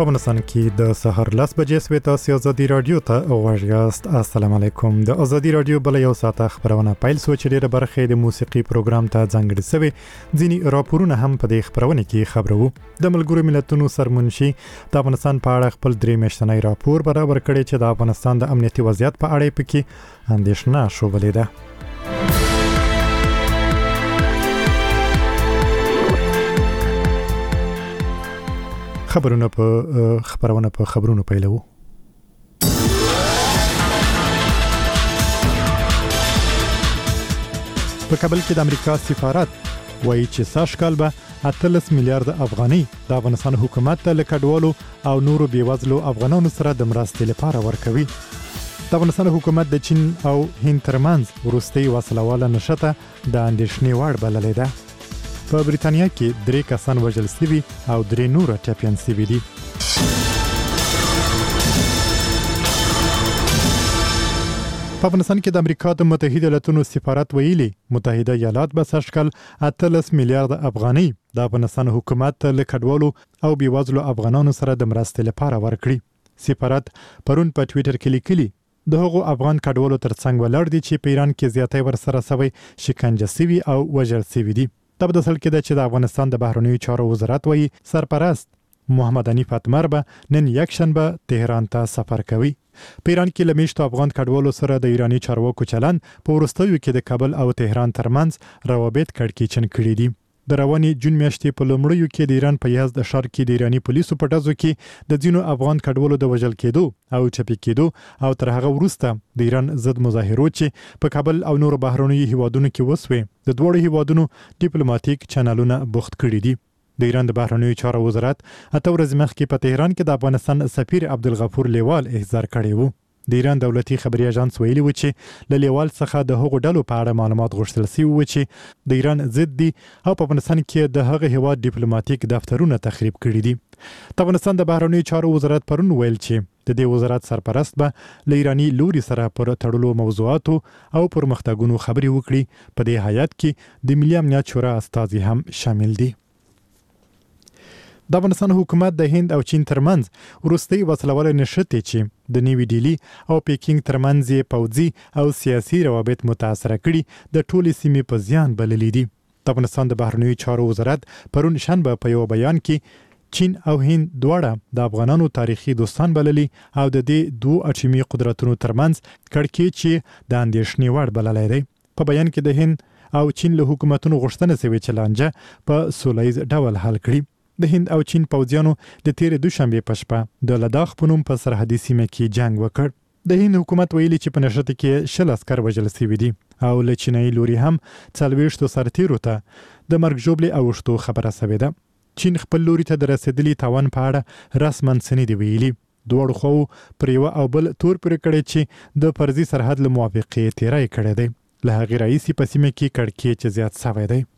په افغانستان کې د سحر 10 بجې سوي تاسو ازادي رادیو ته واژګاست. السلام علیکم. د ازادي رادیو بل یو ساعت خبرونه پایل سوچ ډیره برخه د موسیقي پروګرام ته ځانګړي سوي ځینی راپورونه هم په دې خبرونه کې خبرو. د ملګرو ملتونو سرمنشي د افغانستان په اړه خپل درې میاشتنی راپور برابر کړی چې د افغانستان د امنیتي وضعیت په اړه پکې اندېښنه شوبلې ده. خبرونه په خبرونو پیلو. په کابل کې د امریکا سفارت وایي چې سږ کال به 18 میلیارډ افغانۍ د افغانستان حکومت ته لکډوالو او نورو بیوزلو افغانانو سره د مرستې لپاره ورکوي. د افغانستان حکومت د چین او هند ترمنځ وروستي وسلواله نشته د اندېښنې وړ بللې ده. په بریتانیا کې 3 کسان وژل شوي او 3 نور ټپیان شوي دي. په افغانستان کې د امریکا د متحده ایالاتو سفارت ویلي متحده ایالات به سږ کال 18 میلیارډ افغانۍ د افغانستان حکومت ته لکډوالو او بیوزلو افغانانو سره د مرستې لپاره ورکړي. سفارت پرون په ټوئیټر کې لیکلي د هغو افغان کډوالو ترڅنګ ولاړ دي چې په ایران کې زیاتې ورسره سوي شکنجه شوي او وژل شوي دي. د بدسل کې د چې د افغانستان د بهرنیو چارو وزارت وایي سرپرست محمد حنیف اتمر به نن یکشنبه تهران ته سفر کوي. په ایران کې لمیشتو افغان کډوالو سره د ایرانی چارواکو چلند په وروستیو کې د کابل او تهران ترمنځ روابط کړکېچن کړي دي. د رواني جون میاشتې په لومړیو کې د ایران په یزد ښار کې د ایرانی پولیسو په ډزو کې د ځینو افغان کډوالو د وژل کېدو او چپی کېدو او تر هغه وروسته د ایران ضد مظاهرو چې په کابل او نورو بهرنیو هیوادونو کې وسوي د دوړو هیوادونو ډیپلوماټیک چینلونه بوخت کړي دي. د ایران د بهرنیو چارو وزارت اته ورځې مخکې په تهران کې د افغانستان سفیر عبدالغفور لیوال احضار کړی وو. د ایران دولتي خبري اژانس ویلي و چې له لیوال څخه د هغو ډلو په اړه معلومات غوښتل شوي و چې د ایران ضد دي او په افغانستان کې د هغه هیواد ډیپلوماټیک دفترونه تخریب کړي دي. د افغانستان د بهرنیو چارو وزارت پرون ویل چې د دې وزارت سرپرست به له ایرانی لوري سره پر تړلو موضوعاتو او پرمختګونو خبري وکړي. په دې هیات کې د ملي امنیت شورا استازي هم شامل دي. د افغانستان حکومت د هند او چین ترمنځ وروستي وسلواله نشته چې د نیوی ډیلی او پیکینګ ترمنځ پوځي او سیاسي روابط متاثر کړي د ټولې سیمې په زیان بللي دي. د افغانستان د بهرنیو چارو وزارت پرون شنبه په یو بیان کې چین او هند دواړه د افغانانو تاریخي دوستان بللي او د دې دوه اټومي قدرتونو ترمنځ کړکېچ د اندېښنې وړ بللی دی. په بیان کې د هند او چین له حکومتونو غوښتنه شوې چې لانجه په سولهییز ډول حل کړي. د هند او چین پوځیانو د تیر دوشنبه په شپه د لداخ په نوم په سرحدي سیمه کې جنگ وکړ. د هند حکومت ویلي چې په نشته کې 60 عسكر وژل شوي دي او له چینایي لوري هم 40 سرتیرو ته د مرګ ژوبلې اوښتو خبره شوې ده. چین خپل لوري ته د رسیدلي تاوان په اړه رسماً څه نه دي ویلي. دوړو خو پر یو او بل تور پرې کړی چې د فرضي سرحد له موافقې تیرای کړی دی. له هغې راهیسې په سیمه کې کړکېچ زیات شوی دی.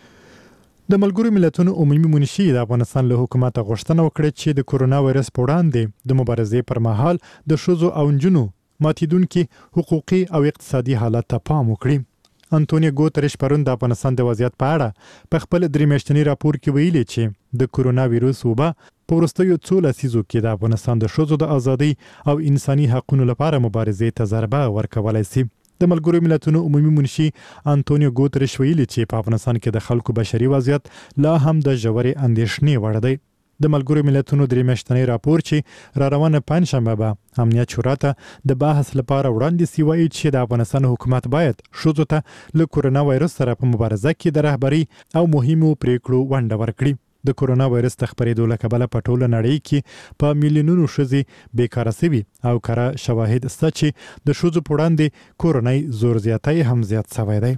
د ملګرو ملتونو عمومي منشي د افغانستان له حکومت غوښتنه وکړه چې د کورونا وایرس په وړاندې د مبارزې پر مهال د ښځو او نجونو ماتیدونکي حقوقي او اقتصادي حالت ته پام وکړي. انټونیو ګوتریش پرون د افغانستان د وضعیت په اړه په خپل درې میاشتني راپور کې ویلي چې د کورونا وایرس وبا په وروستیو څو لسیزو کې د افغانستان د ښځو د ازادۍ او انساني حقوقو لپاره مبارزې ته ضربه ورکولای شي. د ملګرو ملتونو عمومي منشي انټونیو ګوتریش ویلي چې په افغانستان کې د خلکو بشري وضعیت لا هم د ژورې اندېښنې وړ دی. د ملګرو ملتونو درې میاشتنی راپور چې را روانه پنځشنبه به امنیت شورا ته د بحث لپاره وړاندې شي وایي چې د افغانستان حکومت باید ښځو ته له کورونا وایرس سره په مبارزه کې د رهبري او مهمو پریکړو ونډه ورکړي. د کورونا وایرس د خپرېدو له کبله په ټوله نړۍ کې په میلیونونو ښځې بیکاره شوي او کره شواهد شته چې د ښځو په وړاندې کورنۍ زور زیاتی هم زیات شوی دی.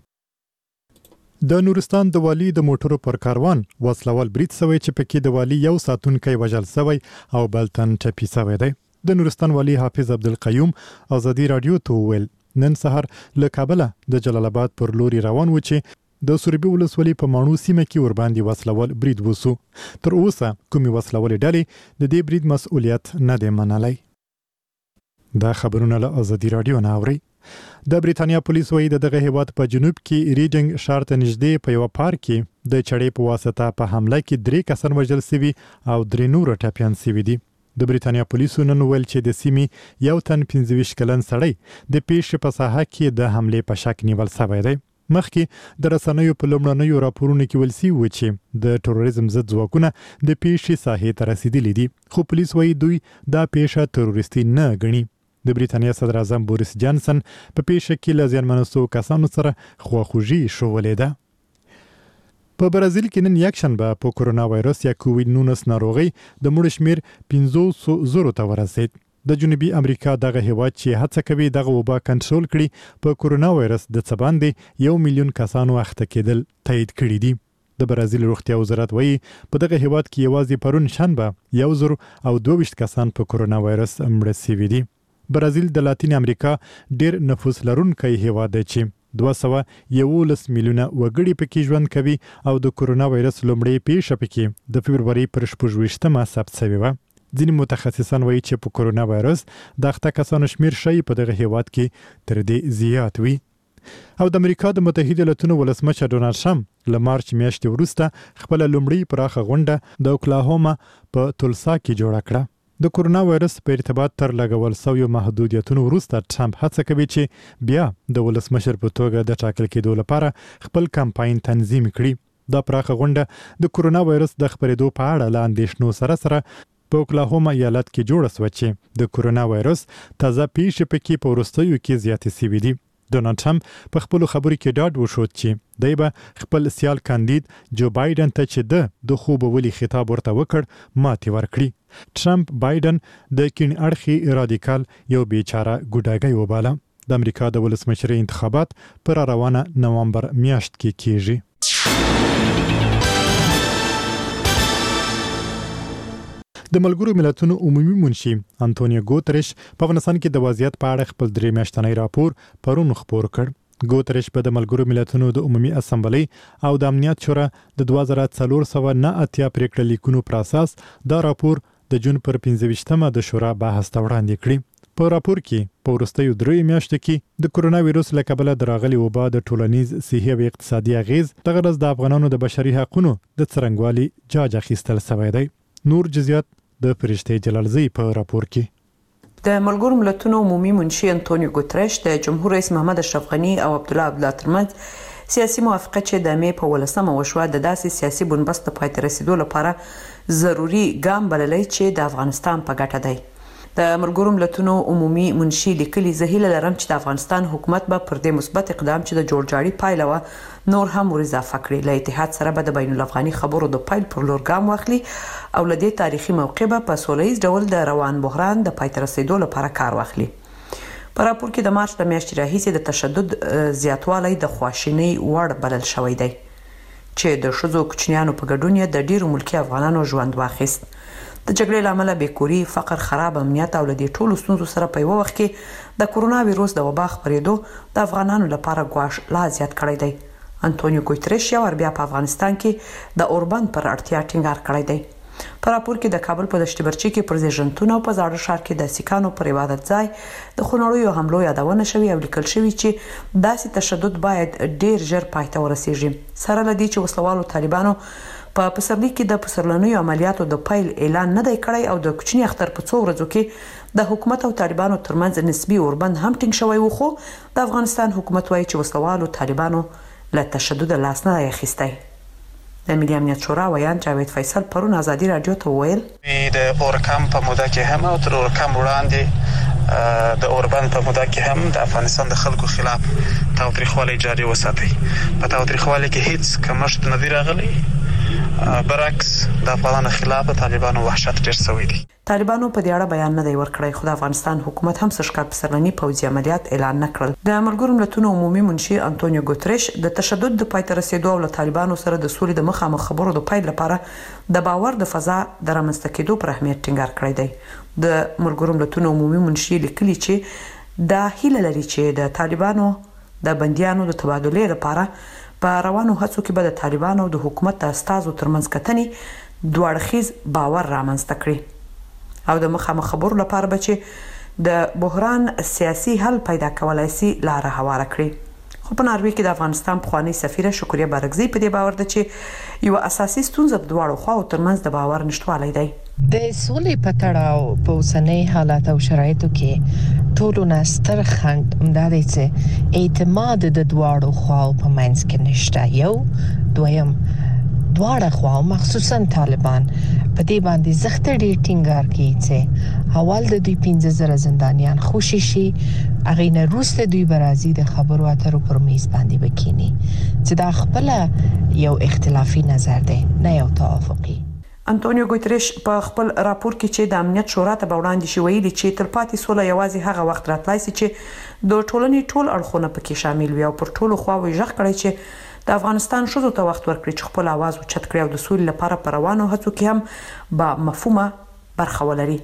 د نورستان د والي د موټرو پر کاروان وسلوال برید شوی چې پکې د والي یو ساتونکی وژل شوی او بل تن ټپي شوی دی. د نورستان والي حافظ عبدالقیوم ازادي رادیو ته وویل نن سهار له کابله د جلال آباد پر لوري روان و چې د سوربي ولسوالۍ په ماڼو سیمه کې ورباندې وسلوال برید وسو. تر اوسه کومې وسلوالې ډلې د دې برید مسؤلیت نه دی منلی. دا خبرونه له ازادي رادیو نه اورئ. د بریتانیا پولیس وایي دغه هیواد په جنوب کې ریډینګ ښار ته نږدې په یو پارک کې د چړې په واسطه په حمله کې 3 کسان وژل شوي او 3 نور ټپیان شوي دي. د بریتانیا پولیسو نن ویل چې د سیمې یو تن 25 کلن سړی د پیښې په ساحه کې د حملې په شک نیول شوی دی. مخکې د رسنیو په لومړنیو راپورونو کې ویل شوي چې د تروریزم ضد ځواکونه د پیښې ساحې ته رسیدلي دي، خو پولیس وایي دوی دا پیښه تروریستي نه ګڼي. د بریتانیا صدر اعظم بوریس جانسن په پیښه کې له زیانمنو شویو کسانو سره خواخوږي ښودلې ده. په برازیل کې نن یکشنبه په کرونا وایرس یا کووید-19 ناروغي د مړو شمیر 500,000 ته ورسید. د جنوبي امریکا دغه هیواد چې هڅه کوي دغه وبا کنټرول کړي په کرونا وایرس د څه باندې 1 میلیون کسانو اخته کېدل تایید کړي دي. د برازیل روغتیا وزارت وایي په دغه هیواد کې یوازې پرون شنبه 1,022 کسان په کرونا وایرس مړه شوي دي. برازیل د لاتین امریکا ډیر نفوس لرونکی هیواد دی چې 211 میلیونه وګړي پکې ژوند کوي او د کرونا وایرس لومړی پیښه پکې د فبرवरी پر 26مه ثبت شوې وه. ځینې متخصصان وایي چې په کرونا وایرس د اخته کسانو شمیر شي په دغه هیواد کې تر دې زیات وي. او د امریکا د متحده ایالاتونو ولسمشر ډونالد ټرمپ له مارچ میاشتې وروسته خپل لومړی پراخه غونډه د اوکلاهوما په تولسا کې جوړه کړه. د کرونا وایرس په ارتباط تر لګول شویو محدودیتونو وروسته ټرمپ هڅه کوي چې بیا د ولسمشر په توګه د ټاکل کېدو لپاره خپل کمپاین تنظیم کړي. دا پراخه غونډه د کرونا وایرس د خپرېدو په اړه له اندېښنو سره په اوکلاهوما ایالت کې جوړه شوه چې د کرونا وایرس تازه پیښې پکې په وروستیو کې زیاتې شوي دي. ډونالد ټرمپ په خپلو خبرو کې ډاډ وښود چې دی به خپل سیال کاندید جو بایدن ته چې د خوبولي خطاب ورته وکړ ماتې ورکړي. ټرمپ بایدن د کیڼ اړخي رادیکال یو بیچاره ګوډاګی وباله. د امریکا د ولسمشرۍ انتخابات پر روانه نوامبر میاشت کې کیږي. د ملګرو ملتونو عمومي منشي انټونیو ګوتریش په افغانستان کې د وضعیت په اړه خپل 3 میاشتنی راپور پرون خپور کړ. ګوتریش په د ملګرو ملتونو د عمومي اسمبلی او د امنیت شورا د 2489 پریکړه لیکونو پر اساس دا راپور د جون پر 15مه د شورا بحث ته وړاندې کړی. په راپور کې په وروستیو 3 میاشتو کې د کرونا وایرس له کبله د راغلي وبا د ټولنیز صحي او اقتصادي اغیز دغه ورځ د افغانانو د بشري حقوقو د څرنګوالي جاج اخیستل شوی دی. نور جزئیات د فرشته جلالزی په راپور کې. د ملګرو ملتونو عمومي منشي انټونیو ګوتریش د جمهور رئیس محمد اشرف غنی او عبدالله عبدالله ترمنځ سیاسي موافقه چې د مې په 18مه وشوه د داسې سیاسي بنبست پای ته رسیدو لپاره ضروری ګام بللی چې د افغانستان په ګټه دی. د ملګرو ملتونو عمومي منشي لیکلي زه هیله لرم چې د افغانستان حکومت به پر دې مثبت اقدام چې د جوړجاړي پایله وه نور هم ور اضافه کړي. له اتحاد سره به د بین الافغاني خبرو د پیل پر لور ګام واخلي او له دې تاریخي موقع به په سولهییز ډول د روان بحران د پای ته رسیدو لپاره کار واخلي. په راپور کې د مارچ د میاشتې راهیسې د تشدد زیاتوالی د خواشینۍ وړ بلل شوی دی چې د ښځو کوچنیانو په ګډون یې د ډیرو ملکي افغانانو ژوند واخیست. د جګړې له امله بیکوري، فقر، خراب امنیت او له دې ټولو ستونزو سره په یوه وخت کې د کرونا وایرس د وبا خپرېدو د افغانانو لپاره ګواښ لا زیات کړی دی. انټونیو ګوتریش یو ور بیا په افغانستان کې د اوربند پر اړتیا ټینګار کړی دی. په راپور کې د کابل په دشت برچي کې پر زیږنتون او په زاړه ښار کې د سیکانو پر عبادت ځای د خونړیو حملو یادونه شوې او لیکل شوی چې داسې تشدد باید ډیر ژر پای ته ورسیږي. سره له دې چې وسلوالو طالبانو په پسرلي کې د پسرلنیو عملیاتو د پیل اعلان نه دی کړی او د کوچني اختر په څو ورځو کې د حکومت او طالبانو ترمنځ نسبی اوربند هم ټینګ شوی و، خو د افغانستان حکومت وایي چې وسلوالو طالبانو له تشدد لاس نه دی اخیستی. د ملي امنیت شورا ویان جاوید فیصل پرون ازادي رادیو ته وویل د اورکم په موده کې هم او تر اورکم وړاندې د اوربند په موده کې هم د افغانستان د خلکو خلاف تاوتریخوالی جاري وساتي. په تاوتریخوالي کې هیڅ کمښت نه دی راغلی، برعکس د افغانانو خلاف طالبانو وحشت ډیر شوی دی. طالبانو په دې اړه بیان نه دی ورکړی، خو د افغانستان حکومت هم سږکال پسرلني پوځي عملیات اعلان نه کړل. د ملګرو ملتونو عمومي منشي انټونیو ګوتریش د تشدد د پای ته رسیدو او له طالبانو سره د سولې د مخامخ خبرو د پیل لپاره د باور د فضا د رامنځته کېدو پر اهمیت ټینګار کړی دی. د ملګرو ملتونو عمومي منشي لیکلي چې دا هیله لري چې د طالبانو د بندیانو د تبادلې لپاره په روانو هڅو کې به د طالبانو او د حکومت د استازو ترمنځ کتنې دوه اړخیز باور رامنځته کړي او د مخامخ خبرو لپاره به چې د بحران سیاسي حل پیدا کولای شي لاره هواره کړي. خو په ناروې کې د افغانستان پخوانی سفیره شکریه بارګزی په دې باور ده چې یو اساسي ستونزه د دواړو خواو ترمنځ د باور نشټوالی دی. د سولې په تړاو په اوسنۍ حالات او شرایطو کې ټولو نه ستر خنډ همدا دی چې اعتماد د دواړو خواو په منځ کې نشته. یو دویم دواړه خوا مخصوصا طالبان په دې باندې زخت ډیر ټینګار کوي چې حوال د دوی 15000 زندانیان خوشي شي اغه نه روسته دوی برازي د خبرو اترو پر میز باندې وکینی چې دا خپل یو اختلافي نظر دی نه یو توافقي. انټونیو ګوتریش په خپل راپور کې چې د امنیت شورا ته وړاندې شوی ویلي چې تلپاتې سوله یوازې هغه وخت راتلای شي چې د ټولنې ټول اړخونه پکې شامل وي او پر ټولو خواوې ژغ کړي چې د افغانستان شوزو ته وخت ورکړي چې خپل आवाज اوچت کړي او د سولې لپاره پر روانو هڅو کې هم با مفهومه برخه ولري.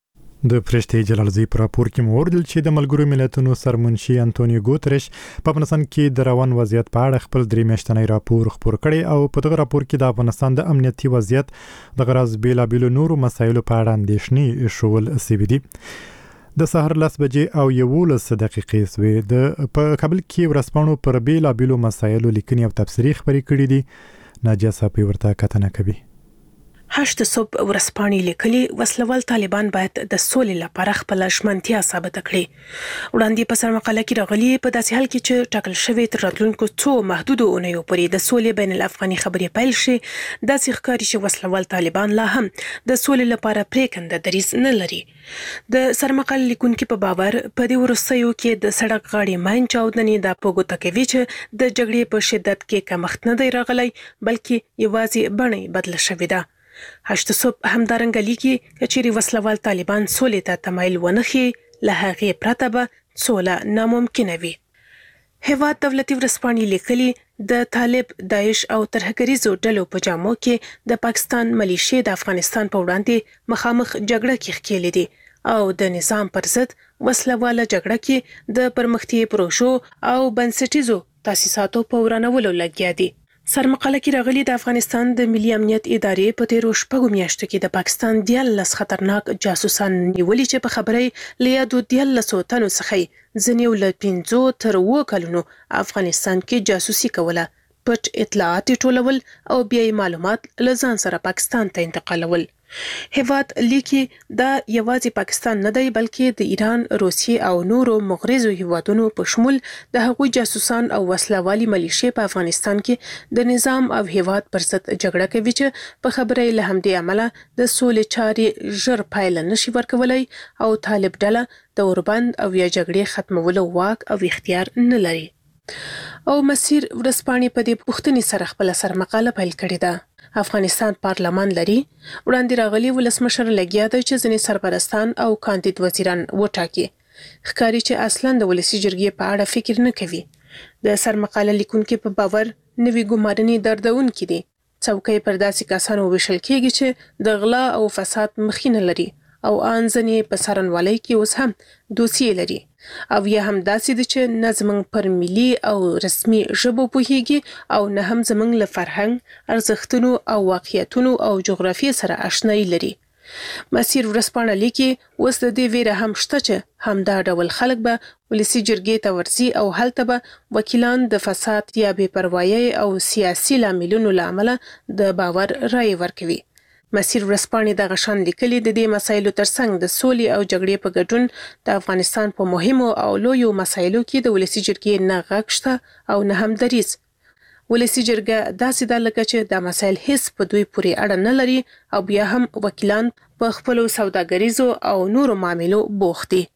د فرشتي جلالزی پر راپور کې موردل چې د ملګرو ملتونو سرمنشي انټونیو ګوتریش په افغانستان کې د روان وضعیت په اړه خپل 3 میاشتنی راپور خپور کړي او په دغه راپور کې د افغانستان د امنیتي وضعیت د غرض بیلابیلو نورو مسایلو په اړه اندېښنې شول سوي دي. د سحر 10 بجې او 11 دقیقې سوي د په کابل کې ورسپانو پر بیلابیلو مسایلو لیکنې او تفسیري خبرې کړې دي. ناجیه صاحب ورته کتنه کوي. 8 صبح ورسپانې لیکلي وسلوال طالبان باید د سولې لپاره خپل ژمنتیا ثابت کړي. وړاندې په سرمقاله کې راغلي په داسې حال کې چې ټاکل شوی تر راتلونکو 2 محدودو اونیو پورې د سولې بین الافغاني خبرې پیل شي داسې ښکاري چې وسلوال طالبان لا هم د سولې لپاره پریکنده دریځ نه لري. د سرمقاله لیکونکو په باور په دې ورسېو کې د سړک غاړې ماین چاودنې د پوګو تکوي چې د جګړې په شدت کې کمښت نه دی راغلی بلکې یوازې بڼه بدل شوې ده. 8 صبح همدارنګه لیکي چې وسلوال طالبان سولې ته تمایل ونخي له هغې پرته به سوله ناممکنه وي. هیواد دولتي ورسپانې لیکلي د طالب داعش او ترهګریزو ډلو په جامو کې د پاکستان ملیشې د افغانستان په وړاندې مخامخ جګړه کې ښکېلې دي او د نظام پر ضد وسلواله جګړه کې د پرمختیا پروژو او بنسټیزو تاسیساتو په ورانولو لګیا دي. سرمقاله کې راغلي د افغانستان د ملي امنیت ادارې په تیرو 6 میاشتو کې د پاکستان 14 خطرناک جاسوسان نیولي چې په خبرې لیادو 14 تنو څخه ځنیو له 15 تر 20 کلونو افغانستان کې جاسوسي کوله پټ اطلاعات ټولول او بیا معلومات له ځان سره پاکستان ته انتقالول. هیواد لیکي دا یوازې پاکستان نه دی بلکې د ایران، روسیې او نورو مغرضو هیوادونو په شمول د هغوی جاسوسان او وسلوالي ملیشې په افغانستان کې د نظام او هیواد پر ضد جګړه کوي چې په خبرې له همدې عمله د سولې چارې ژر پایله نشي ورکولای او طالب ډله د اوربند او یا جګړې ختمولو واک او اختیار نه لري. او مسیر ورسپانې په دې پوښتنې سره خپل سرمقاله پیل کړې ده. افغانستان پارلمان لري. وړاندې راغلي ولسمشر لګیا دی چې ځینې سرپرستان او کاندید وزیران وټاکي. ښکاري چې اصلاً د ولسي جرګې په اړه فکر نه کوي. د سرمقاله لیکونکو په باور نوې ګمارنې دردونکې دي. څوکۍ پر داسې کسانو ویشل کېږي چې د غلا او فساد مخینه لري او ان ځنې په سرنوالۍ کې اوس هم دوسیې لري او یا هم داسې دي چې نه زموږ پر ملي او رسمي ژبو پوهیږي او نه هم زموږ له فرهنګ، ارزښتونو او واقعیتونو او جغرافیې سره آشنایي لري. مسیر ورسپانه لیکي اوس د دې ویره هم شته چې همدا ډول خلک به ولسي جرګې ته ورځي او هلته به وکیلان د فساد یا بې پروایۍ او سیاسي لاملونو له امله د باور رایې ورکوي. مسیر ورسپانې د غشان لیکلي د دې مسایلو ترڅنګ د سولې او جګړې په ګډون د افغانستان په مهمو او لویو مسایلو کې د ولسي جرګې نه غږ شته او نه هم دریځ. ولسي جرګه داسې ده لکه چې دا مسایل هیڅ په دوی پورې اړه نه لري او بیا هم وکیلان په خپلو سوداګریزو او نورو معاملو بوخت دي.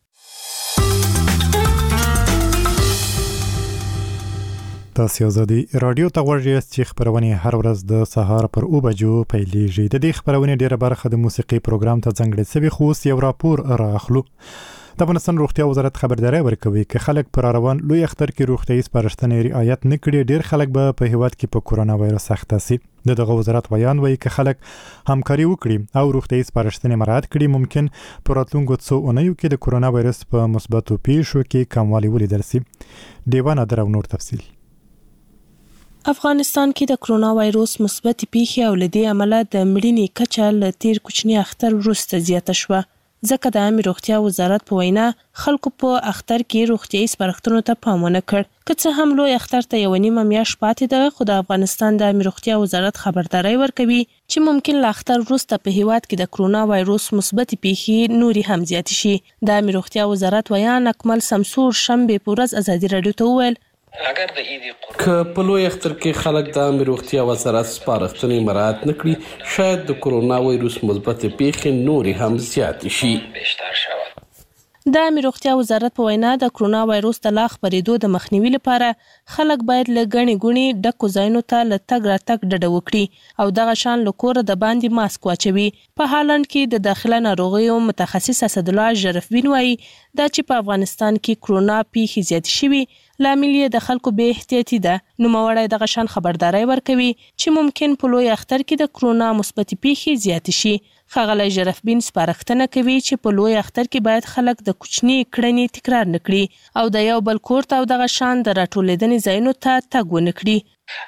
تاسو آزادي رادیو ته غوږی چې خبرونه هر ورځ د سهار پر 9 بجو پیلېږي. د دې خبرونه ډیره برخه د موسیقي پروګرام ته ځانګړې شوی خو یو راپور راخلو. د افغانستان روغتیا وزارت خبرداري ورکوي چې خلک پر روان لوی اختر کې روغتیايي سپارښتنې رعایت نه کړي ډیر خلک به په هیواد کې په کورونا وایرس اخته شي. دغه وزارت بیان وایي چې خلک همکاري وکړي او روغتیايي سپارښتنې مراعات کړي ممکن پر راتلونکو څو اونیو کې د کورونا وایرس په مثبتو پیښو کې کموالی ولیدل شي. دیوان ادر او نور تفصیل. افغانستان کې د کرونا وایروس مثبت پیښې او لدې عمله د مړینې کچه له تیر کوچنی اختر وروسته زیاته شوه. ځکه د عامه روغتیا وزارت په وینا خلکو په اختر کې روغتیايي سپارښتنو ته پام ونه کړ. که څه هم لوی اختر ته یو نیمه میاشت پاتې ده، خو د افغانستان د عامه روغتیا وزارت خبرداري ورکوي چې ممکن له اختر وروسته په هیواد کې د کرونا وایروس مثبت پیښې نوري هم زیات شي. د عامه روغتیا وزارت ویان اکمل سمسور شنبه په ورځ ازادي رادیو ته وویل که په لوی اختر کې خلک د عامه روغتیا وزارت سپارښتنې مراعات نه کړي، شاید د کرونا وایروس مثبت پیښې نوري هم زیات شي. د عامه روغتیا وزارت په وینا د کرونا وایروس د لا خپرېدو د مخنیوي لپاره خلک باید له ګڼې ګوڼې ډکو ځایونو ته له تګ راتګ ډډه وکړي او دغه شان له کوره د باندې ماسک واچوي. په هالند کې د داخله ناروغیو متخصص اسدالله ژرفبین وایي دا چې په افغانستان کې کرونا پیښې زیاتې شوي لامل یې د خلکو بې احتیاطي ده. نوموړی دغه شان خبرداری ورکوي چې ممکن په لوی اختر کې د کرونا مثبت پیښې زیاتې شي. ښاغلی ژرفبین سپارښتنه کوي چې په لوی اختر کې باید خلک د کوچني کړنې تکرار نه کړي او د یو بل کور ته او دغه شان د راټولېدنې ځایونو ته تګ ونه کړي.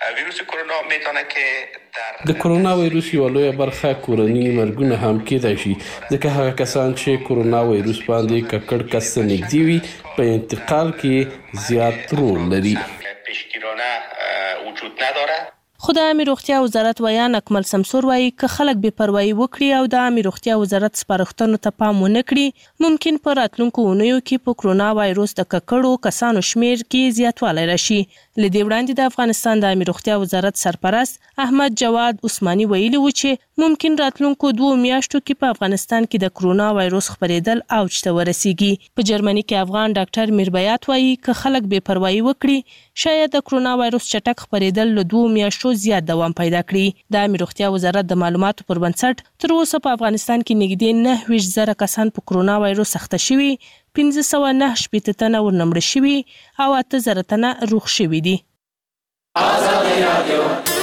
د کرونا وایروس یو لوی برخه کورني مرګونه هم کېدای شي، ځکه هغه کسان چې کرونا وایروس باندې ککړ کس ته نږدې وي په انتقال کې زیات رول لري. خو د عامه روغتیا وزارت ویان اکمل سمسور وایي که خلک بې پروايي وکړي او د عامه روغتیا وزارت سپارښتنو ته پام ونه کړي، ممکن په راتلونکو اونیو کې په کرونا وایروس د ککړو کسانو شمیر کې زیاتوالی راشي. له دې وړاندې د افغانستان د عامه روغتیا وزارت سرپرست احمد جواد عثماني ویلي و چې ممکن راتلونکو 2 میاشتو کې په افغانستان کې د کرونا وایروس خپرېدل اوج ته ورسیږي. په جرمني کې افغان ډاکټر میربیات وایي که خلک بې پروايي وکړي، شاید د کرونا وایروس چټک خپرېدل له 2 میاشتو زیات دوام پیدا کړي. د عامه روغتیا وزارت د معلوماتو پر بنسټ تر اوسه په افغانستان کې نږدې 9,000 کسان په کرونا وایروس اخته شوي، 1509 تنه ورنمړ شوي او 8,000 تنه روغ شوي دي. آزادی رادیو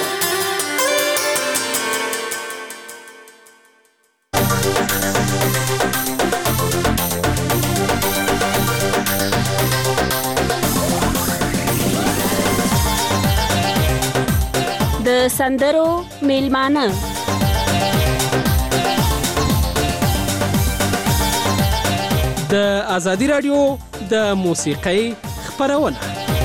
د سندرو میلمانه د آزادی رادیو د موسیقۍ خپرونه.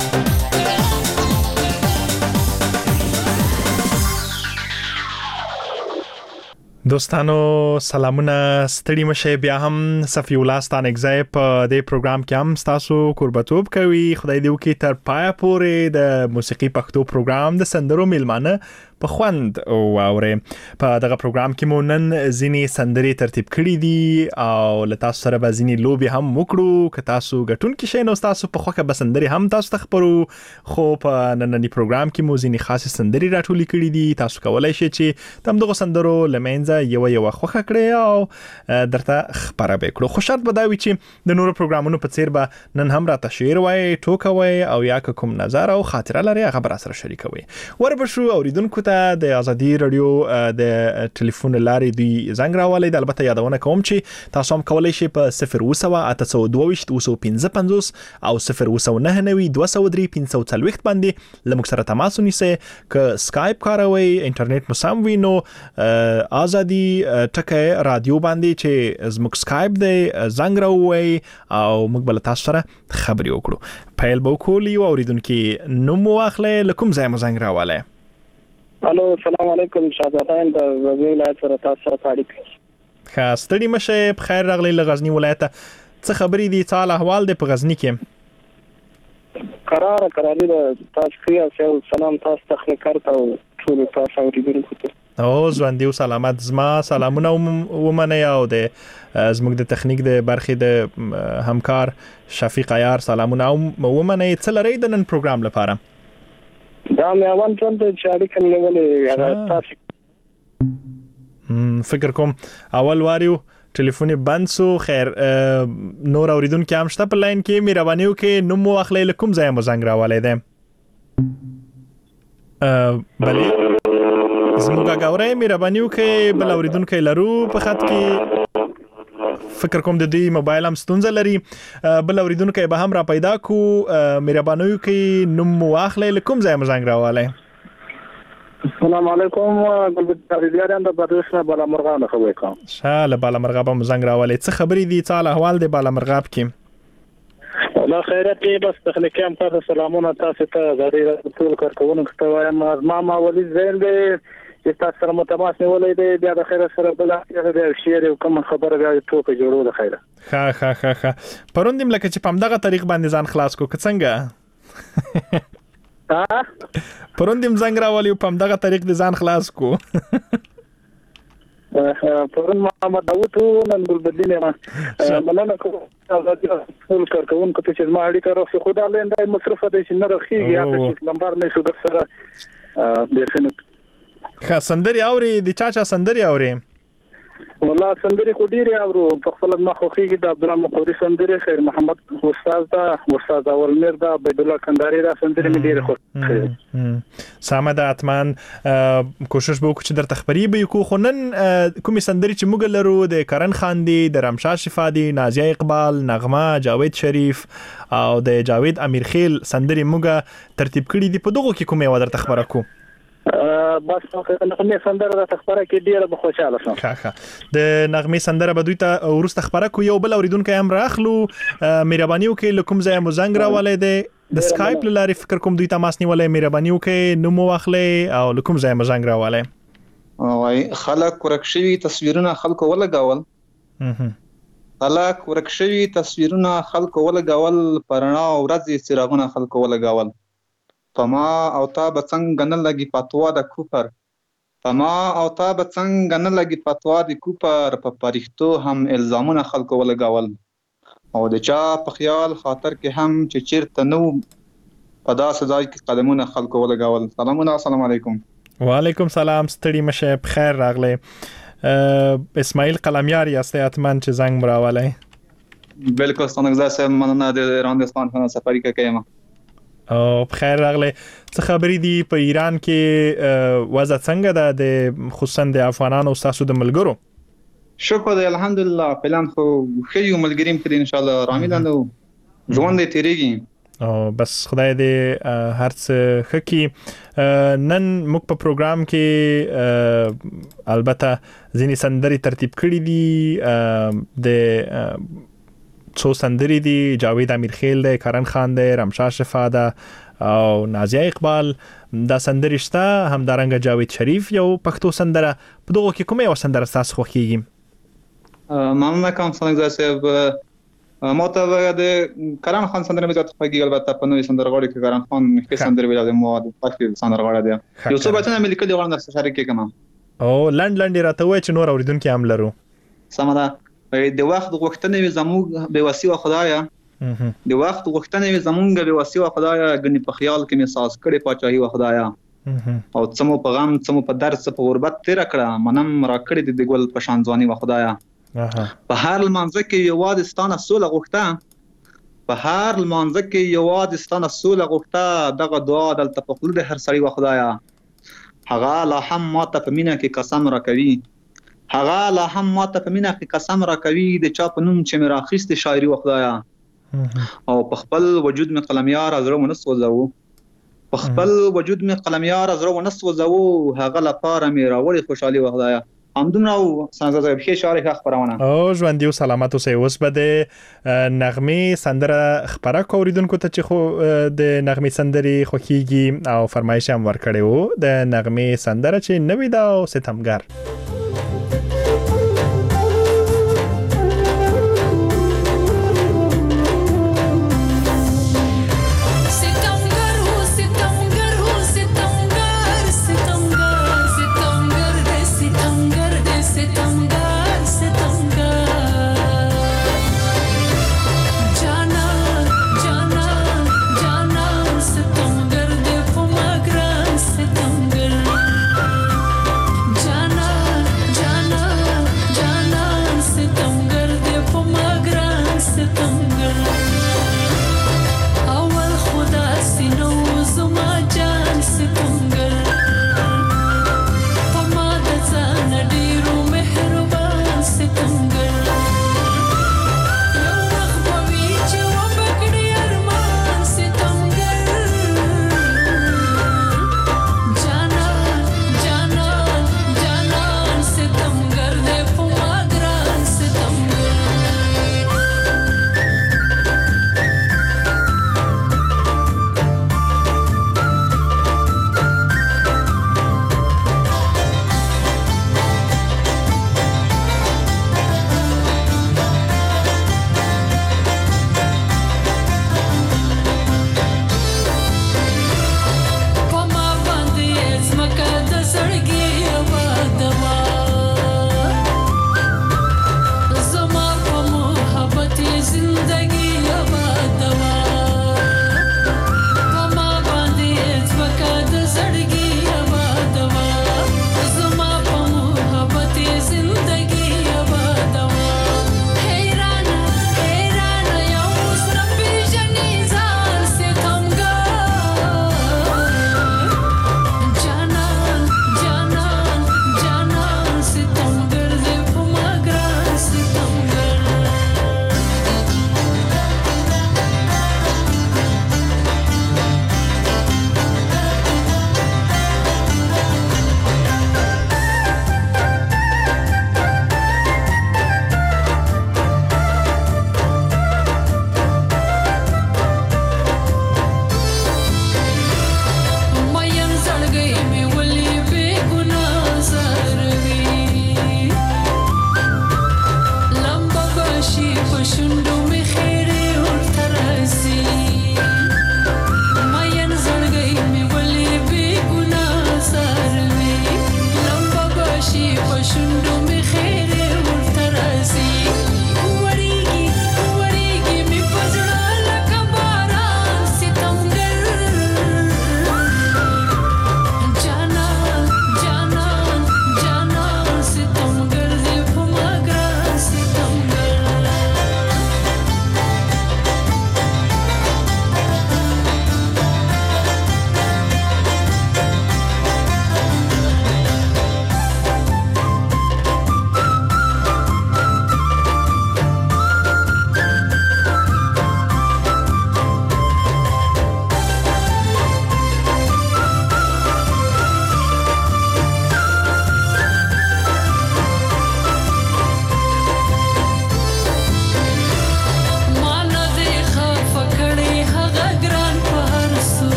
دوستانو سلامونه، ستړي مشه، بیا هم صفی الله ستانګزای په دې پروګرام کې هم تاسو قربتوب کوي. خدای دې وکړي تر پای پورې د موسیقي پښتو پروګرام د سندرو میلمانه په خوند واوري. په دغه پروګرام کې مو نن ځینې سندرې ترتیب کړې دي او له تاسو سره به ځینې لوبي هم وکړو. که تاسو ګټونکي شئ نو تاسو په خوښه به سندرې هم تاسو ته خبرو. خو په نننی پروګرام کې مو ځینې خاصه سندرې راټولې کړې دي. تاسو کولای شئ چې تم دغه سندرو لمنځه یو خوښه کړئ او درته خبره وکړو. خو شرط به دا وي چې د نورو پروګرامونو په څیر به نن هم راته شعر وایي، ټوکوي او یا کوم نظر او خاطره لري هغه به سره شریکوي. وربشو اوریدونکو ته د آزادی رادیو د ټلیفون لارې دی زنګ راولئ. البته یادونه کوم چې تاسو هم کولای شئ په 02822 او 0299203 باندې لمک سره تماس ونیسئ. که سکایپ کاروئ، انټرنیټ مو سم وي، نو آزادی ټکی رادیو باندې چې زموږ سکایپ دی زنګ راووي او موږ بل تاسو سره خبرې وکړو. پیل به وکړو. یو اوریدونکو نوم واخلئ، لکم ځای مو زنګ راولئ. الو، السلام علیکم. شاهزادان د غزنی ولایت سره تاسو سره اړیکه. ښه، ستړي مشه، بخیر راغلی له غزنی ولایت. څه خبرې دي؟ څه احوال دی په غزنی کې؟ قرارې د تاسو کې او سلام تاسو تخنیکر ته او ټول تاسو اوریدونکو ته. او ژوندۍ او سلامت. زما سلامونه ومنئ او د زموږ د تخنیک د برخې د همکار شفیق عیار سلامونه ومنئ. څه لرئ د نن پروګرام لپاره؟ دا مې اول ځل چې اړیکه نیولې تاسو فکر کوم اول واریو ټلیفون بند سو. خیر، نور اوریدونکو هم شته په لاین کې. مهرباني وکړئ نوم واخلئ، لکم ځای مو زنګ راولئ دی. بلې زموږ غاوري مهرباني وکړئ بل اوریدونکو لرو په خط کې. فکر کوم د دې موبایل هم ستونزه لري. بل اوریدونکو به هم را پیدا کو. مهرباني وکړئ نوم واخلئ، لکم ځای مو زنګ راولئ. السلام علیکم ګلبدین بیان د بدوسه بالا مرغاب خبرې کوم. شاله بالا مرغاب زنګ راولې څه خبرې دي تعال احوال دی بالا مرغاب کې؟ والله خیرت دی بس تخنیکی هم تاسو سلامونه تاسو ته غوړي ټول کارکونکو ته وایم ما ولید زین دی چې تاسو سره متماس نیولې دی بیا د خیر سره بل اړه شیر کوم خبره بیا ټوکې جوړو د خیره. ها پروندیم لکه چې په دغه طریق باندې ځان خلاص کو څنګه پروندیم زنګ راولې په دغه طریق د ځان خلاص کو. پرون محمد داوود نن ګلبدین مننه کوم ټول کارکونکو ته چې ما اړیکه راځي خدای له اندای مصرفه دي چې نه راخیږي یا چې لمبار نه شو در سره د فنک سندري اوري د چا سندري اوري والله سندري خو ډیره اورو په خپل مخوخیږي د عبدالرحمن قوري سندري خیر محمد استاد اولمیر دا عبد الله کنداري دا سندري مې ډیره خو سامد اتمان کوشش وکړو چې در تخبري به کو خنن کومي سندري چې موږ لرو د کرن خان دی د رمشا شفادي نازیه اقبال نغمه جاوید شریف او د جاوید امیر خیل سندري موږ ترتیب کړی دی په دغه کې کومه و در تخبره کو بس نغمه سندره د تخبره کې ډیره به خوشاله شم. د نغمه سندره به دوی ته ورسته خبره کو یو بل اوریدونکو هم راخلو مهرباني وکړئ لکم ځای مزنګ راولې د سکایپ لارې فکر کوم دوی ته ماس نیولې مهرباني وکړئ نو مو واخلې او لکم ځای مزنګ راولې وای خلک ورکشوي تصویرونه خلکو ولګاول خلک ورکشوي تصویرونه خلکو ولګاول پرنا ورځي څراغونه خلکو ولګاول فما او تا بڅنګ نه لګي پاتوا د کوپر فما او تا بڅنګ نه لګي پاتوا د کوپر په پریختو هم الزامونه خلکو ولګاول او د چا په خیال خاطر کې هم چې چیرته نو په داسې ځای کې قدمونه خلکو ولګاول. سلامونه السلام علیکم. وعلیکم سلام ستړي مشه بخیر راغله اسماعیل قلمیار یاست اتمن چې زنګ مراولای بالکل څنګه زه مننه د راندستان خانه سفاری کوم او بخیر راغله څه خبرې دي په ایران کې وضع څنګه ده د خصوصا د افغانانو او تاسو د ملګرو؟ شکر دی الحمدلله پلان خو خیو ملګریم په ان شاء الله رامیدانو ژوند دې تیریږي او بس خدای دې هر څه خکې. نن موږ په پروګرام کې البته ځینې سندري ترتیب کړې دي د څو سندري دي جاوید امیر خیل دی کرن خان دی رمشا شفا ده او نازیه اقبال دا سندري شته همدارنګه جاوید شریف یو پښتو سندره په دغه کې کومه یو سندره تاسو خوښیږي؟ مننه کوم څنګه صاحب ماته د کرن خان سندره مې ځات خوږی البته په نوې سندره غوړي کې کرن خان کې سندره ویل د مواد پښتو سندره غوړه دی یو څه بچنه مې لیکل غوړم د شریک کوم او لند راته وای چې نور اوریدونکو هم لرو سمه د وخت غوښتنې وي زموږ به وسیله خدایا د وخت غوښتنې وي زموږ به وسیله خدایا غني په خیال کې مې ساز کړي پاچاهي و خدایا او څمو په غم څمو په درس په غربت تیر کړه منم را کړی د ګل په شان ځواني و خدایا په هر لمانځه کې یواد ستانه سوله غوښته په هر لمانځه کې یواد ستانه سوله غوښته دغه دعا دلته په خلود هر سړی و خدایا هغه لا هم ماته په مینا کې قسم را کوي هغه لا هم ماته په مینا کې قسم را کوي د چا په نوم چې مې راخیست شاعري و خدایا او په خپل وجود مې قلمیار ازرو ونس وزو په خپل وجود مې قلمیار ازرو ونس وزو هغه لپاره مې راوړي خوشحالي و خدایا همدومره څنګه زه به شعر ښه خبرونه او ژوند یو سلامت اوسې اوس به د نغمه سندره خبره کوریدونکو ته چې خو د نغمه سندري خوخيږي او فرمایش هم ورکړي وو د نغمه سندره چې نوې دا او ستمګر Jana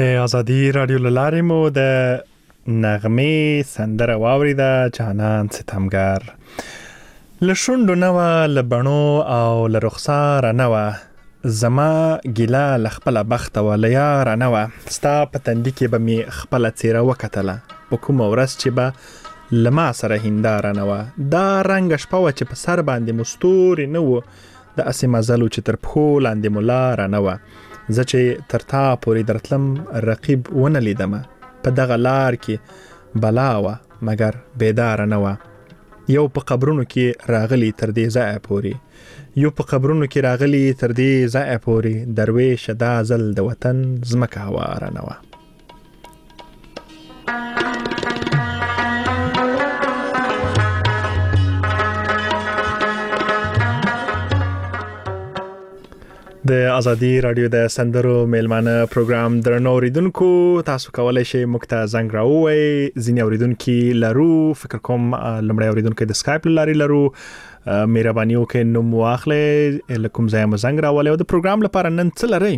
د ازادي رادیو لارې مو د نغمې سندره واوریده جانان ستمګر لشوندو نو لبنو او لرخصار نو زما ګیلا لخپل بخت ولیا رنو ستا پتندې کې به می خپل چیرې وکټله په کوم ورځ چې به لما سره هندار نو دا رنگ شپه چې په سر باندې مستور نو د اسمه زلو چې تر پخو لاندې مولا رنو زه چې تر تا پورې درتلم رقیب ونه لیدم په دغه لار کې بلا وه مګر بیداره نه وه یو په قبرونو کې راغلی تر دې ځایه پورې یو په قبرونو کې راغلی تر دې ځایه پورې درویشه دا ځل د وطن ځمکه هواره نه وه د ازادي رادیو د سندرو میلمانه پروګرام درنو اوریدونکو تاسو کولای شئ موږ ته زنګ راووئ ځینې اوریدونکي لرو فکر کوم لومړی اوریدونکي د سکایپ لاري لرو مهرباني وکړئ نوم واخلئ له کوم ځای مو زنګ راولئ او د پروګرام لپاره نن څه لرئ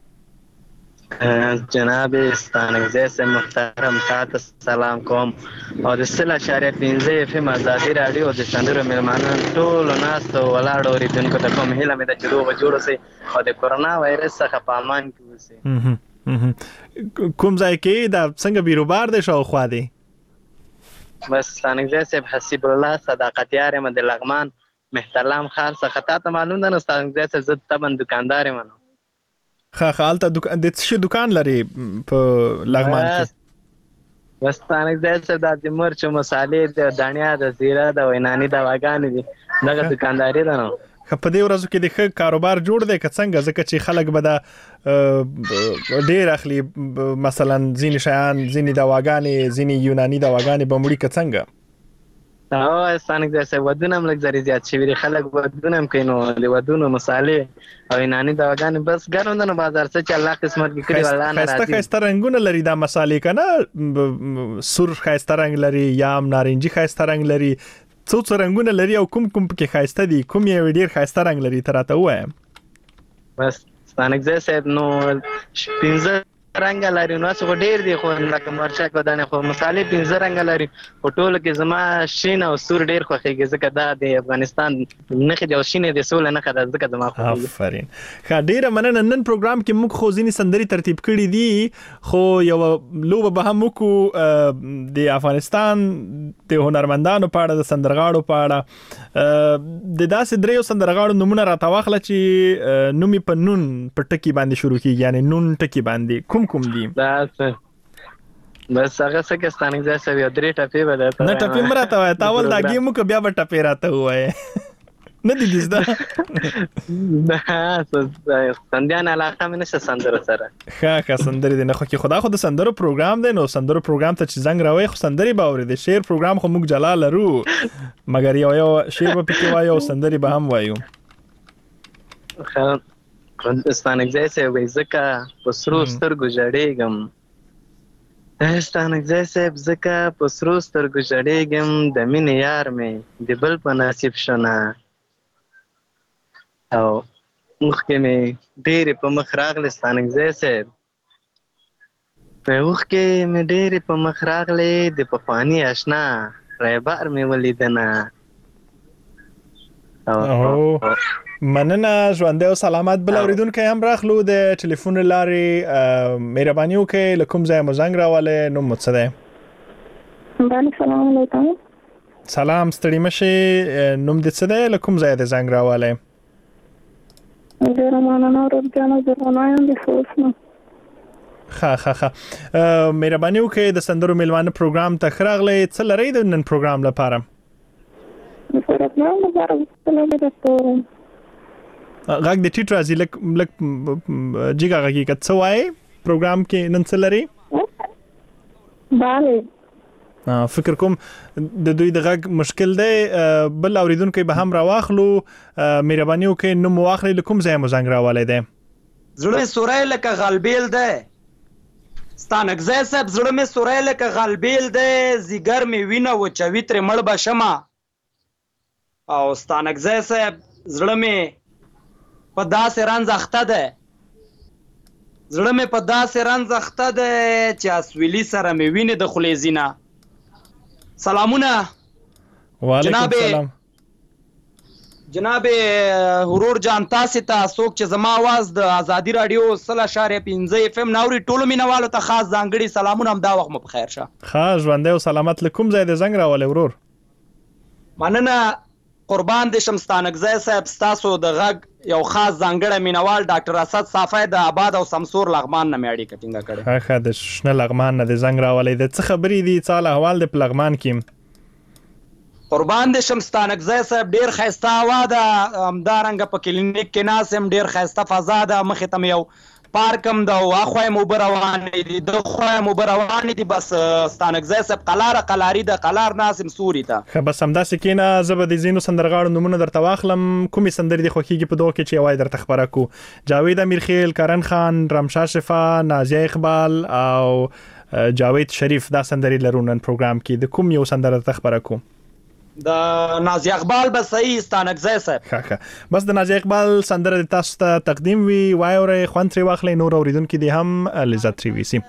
جناب ستانګزه محترم تاسو سلام کوم او د 3.15 FM ازادي رادیو د سندرو میلمانه ټول ناس ولاړ اوریدونکو ته کوم هیله مې د چلو جوړ سي او د کورونا وایرس څخه په امان کې اوسئ کوم ځای کې دا څنګه بیروبار د شاوخوا دی بس ستانګزه حسیب الله صداقت یار مد لغمان محترم خال څخه ته معلوم ده ستانګزه زه تبن دکاندار یم خالته د څه دکان لري په لغمان کې وستانک د مرچ مصالې د دانیا د زیره د وینانی د واګان دي دغه دکانداري ده نو په دې ورځو کې د ښه کاروبار جوړ دی که څنګه ځکه چې خلک به دا ډېر اخلي مثلا ځینې شیان ځینې دواګانې ځینې یوناني دواګانې به مړي که څنګه او ستانک داسې ودونه هم لږ زری زیات شوي دي خلک ودونه هم کوي نو د ودونو مصالې او یوناني دواګانې بس ګرم ده نو بازار څه چې الله قسمت کې کړي والله نه راځي ښایسته رنګونه لري دا مصالې که نه سور ښایسته رنګ لري یا هم نارنجي ښایسته رنګ لري څو رنګونه لري او کوم پکې ښایسته دي کوم یې ډېر ښایسته رنګ لري ته راته ووایه بس ستانکزی صاحب نو 15 رنګ لري نو څه ډېر دي خو لکه مرچک ودانې خو مصالې 15 رنګ لري په ټولو کې زما شین او سور ډېر خوښېږي ځکه دا د افغانستان نښې دي او شینې د سوله نښه ده ځکه زما خوښېږي آفرین ښه ډېره مننه نن پروګرام کې موږ خو ځینې سندرې ترتیب کړي دي خو یوه لوبه به هم وکړو د افغانستان د هنرمندانو په اړه د سندرغاړو په اړه د داسې دریو سندرغاړو نومونه راته واخله چې نوم یې په نون په ټکي باندې شروع کېږي یعنې نون ټکي باندې کوم دي بس هغه څه کې ستانګزه صاحب یو درې ټپې به درته نه ټپې مې راته وایه تا ول دا ګیم وکړه بیا به ټپې راته ووایې نه دي دي زده سندیان علاقه مې نشته سندرو سره ښه سندرې دي نه خو کې خدا خو د سندرو پروګرام دی نو سندرو پروګرام ته چې زنګ راوایي خو سندرې به اورې د شعر پروګرام خو موږ جلا لرو مګر یو شعر به پکې وایو او سندرې به هم وایو ښه ستانګزی صاحب وایي ځکه په سرو سترګو ژړېږم ستانګزی صاحب ځکه په سرو سترګو ژړېږم د مینې یار مې د بل په نصیب شونه او اوښکې مې ډېرې په مخ راغلې ستانګزی صاحب په اوښکې مې ډېرې په مخ راغلې د پخواني اشنا رایبار مې ولیدنه مننه ژوندی او سلامت بل اوریدونکی هم راخلو د ټلیفون لارې مهرباني وکړئ له کوم ځای مو زنګ راولی نوم مو څه دی بله سلام علیکم سلام ستړي مشئ نوم دې څه دی له کوم ځای دې زنګ راولی ډېره مننه ورځجانه زرغونه یم د خوست نه ښه مهرباني وکړئ د سندرو میلمانه پروګرام ته ښه راغلی څه لرئ د نن پروګرام لپاره د پروګرام لپاره څه لرئ غږ د ټیټ راځي لږ جګه غږی که څه وایي پروګرام کې نن څه لري بله فکر کوم د دوی د غږ مشکل دی بل اوریدونکی به هم راواخلو مهرباني وکړئ نوم مو واخلئ له کوم ځای مو زنګ راولی دی زړه مې سوری لکه غلبیل دی ستانګزی صاحب زړه مې سوری لکه غلبیل دی ځیګر مې وینه وچوي ترې مړ به شمه او ستانګزی صاحب زړه مې په داسې رنځ اخته ده زړه مې په داسې رنځ اخته دی چې اسویلي سره مې وینې د خولې ځینه. سلامونه. وعلیکم السلام. جناب ورور جان، تاسې ته څوک چې زما आवाज د ازادي رادیو 100.5 FM ناوري ټولو مینوالو ته خاص ځانګړي سلامونه. همدا وخت مو په خیر شه. ښه ژوندی او سلامت. له کوم ځای د زنګ راولی ورور؟ مننه. قربان دې شم ستانکزی صاحب، ستاسو د غږ یو خاص ځانګړی مینوال ډاکټر اسد صافی د آباد او سمسور لغمان نه مې اړیکه ټینګه کړې. ښه د شنه لغمان نه د زنګ راولی. د څه خبرې دي؟ څه احوال دی په لغمان کې؟ قربان دې شم ستانکزی صاحب، ډیر ښایسته هوا ده. همدارنګه په کلینیک کې ناست یم، ډیر ښایسته فضا ده. مخې ته مې یو پارک هم ده او اخوا یې اوبه روانې دي، دخوا یې اوبه روانې دي. بس ستانکزی صاحب قلاري ده، قلار ناست یم سوري ته. ښه بس همداسې کښېنه. زه به د ځینو سندرغاړو نومونه درته واخلم. کومې سندرې دې خوښېږي په دغو کې چې یوه یې درته خپره کړو؟ جاوید امیرخیل، کرن خان، رمشا شفا، نازیه اقبال او جاوید شریف دا سندرې لرو نن پروګرام کې. د کوم یو سندره درته خپره کړو؟ د نازیه اقبال به صحیح ستانکزی صاحب. ښه بس د نازیه اقبال سندره د تاسو ته تقدیم وي. وایورئ، خوند ترې واخلئ، نور اوریدونکي دې هم لذت ترې ویسي.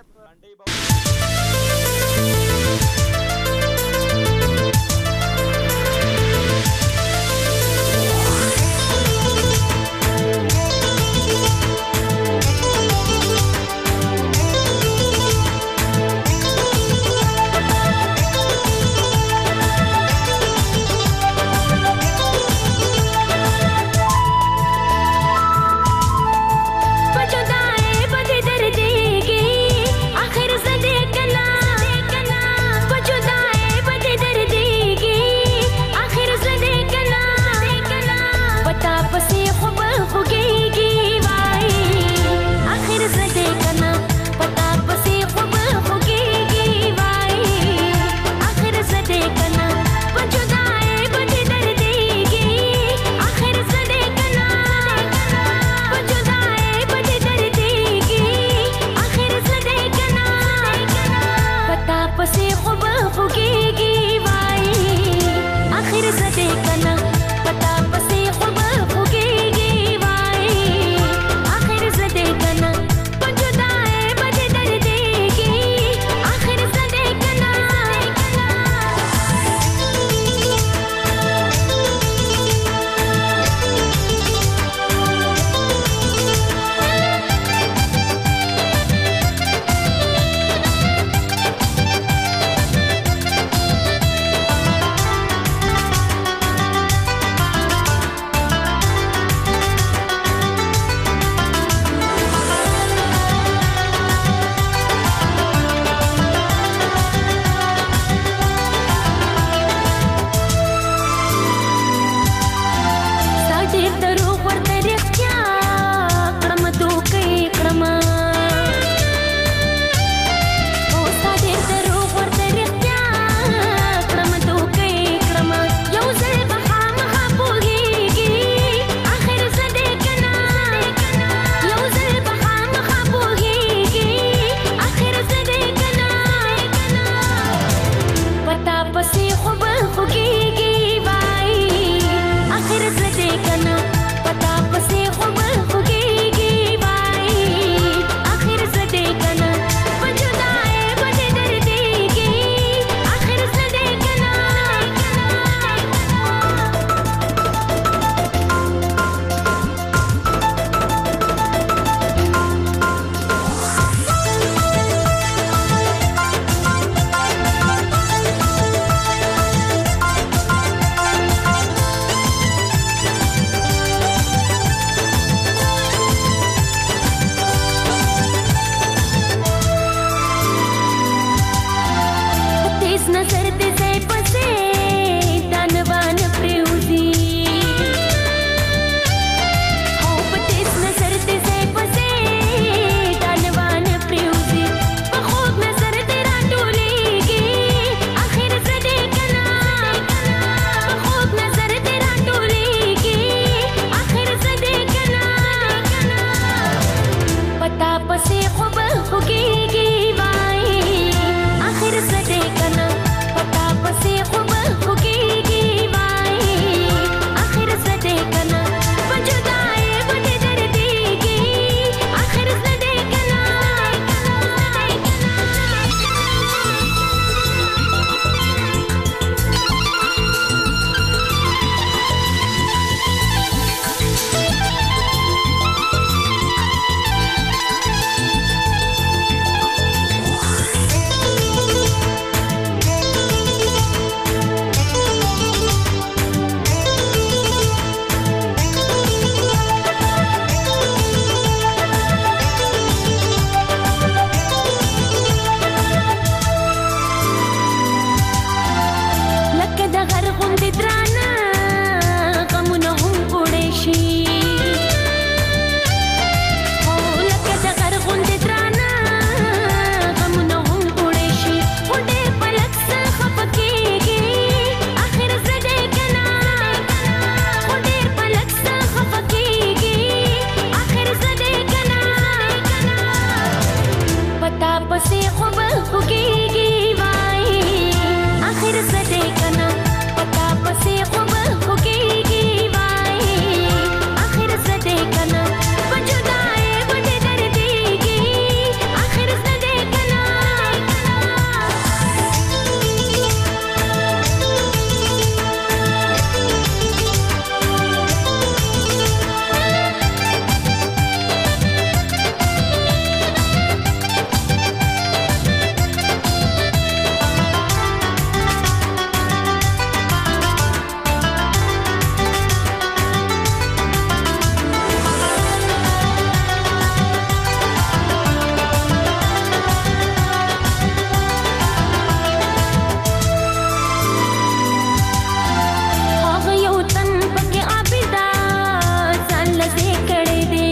لزې کړې دې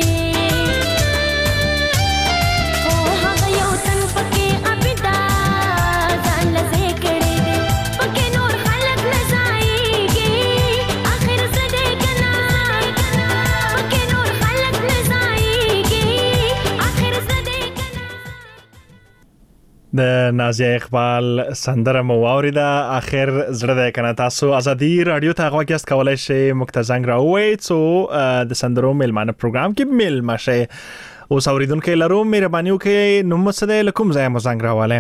او هغه یو تن پکې ابدا ځان لزې کړې دې پکې نور خلک نه ځایږي اخر څه دې کنا پکې نور خلک نه ځایږي اخر څه دې کنا. د نازیه اقبال سندره مو واوریده. اخر زړه ده کنه تاسو ازادي رادیو ته غواګیست کولای شئ مکتزنګ راوي څو د سندرو میلمانه پروګرام کې میلمه شئ او اوریدونکو لرو مهرباني وکړئ نوم څه دی لکم ځای مو زنګ راواله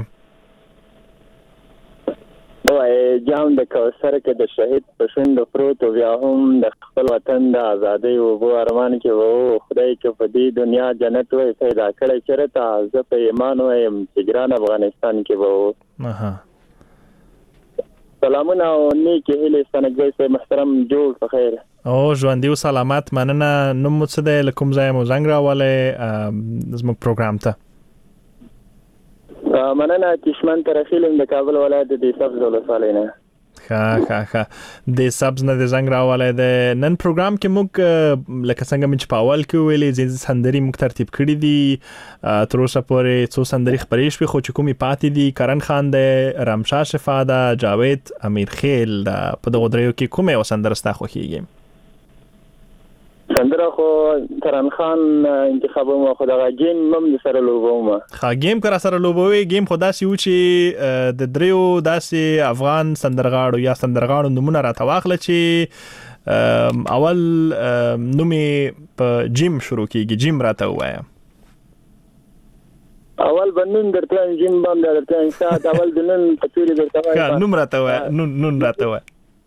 جام د کوثر کې د شهید پښند پروت او بیا هم د خپل وطن د ازادۍ او بو ارمان کې وو خدای کې په دې دنیا جنت وې پیدا کړی چرته زه په ایمان وایم چې ګران افغانستان کې وو. سلامونه او نیکی هیله ستنګوي محترم جوړ په خیر او ژوندۍ او سلامت مننه. نوم څه دی لکم ځای مو زنګ راواله زموږ پروګرام ته مننه. کشمن ترخیلم د کابل ولایت د سبز ولسوالۍ نه. ښه د سبز نه د زنګ راواله د نن پروګرام کې موږ لکه څنګه چې په اول کې ویلې ځینې سندري موږ ترتیب کړې دي تر اوسه پورې څو سندري خبرې شوې خو چې کومې پاتې دي کرن خان د رمشا شفا د جاوید امیر خیل د په دغه دریو کې کومه وسندره ستا خوښیږي؟ سندره خو کرن خان انتخابوم خو دغه گیم مم سره لوبوم. گیم کرا سره لوبوي گیم خو داسې و چې د دریو داسې افغان سندرغاړو یا سندرغاړو نمونه راته واخله چې اول نومي په جیم شروع کیږي. جیم راته وایا اول بنون درته جیم باندې درته انشاء اول دنن پتوري درته وایا نوم راته وایا نون راته وایا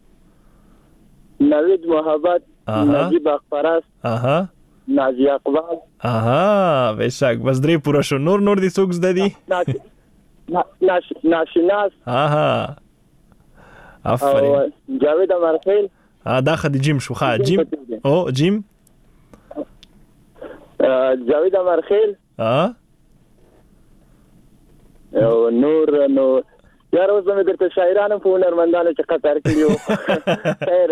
نوید محبت نجیب اخپرست نازیه اقبال بشک بس درې پورا شو نور دي څوک زده دي ناشناس افرین جاوید امرخیل دا خدي جیم شو جیم او جیم جاوید امرخیل او نور یار اوس مې درته شاعرانو په هنرمندانو چې قطر کړیو خیر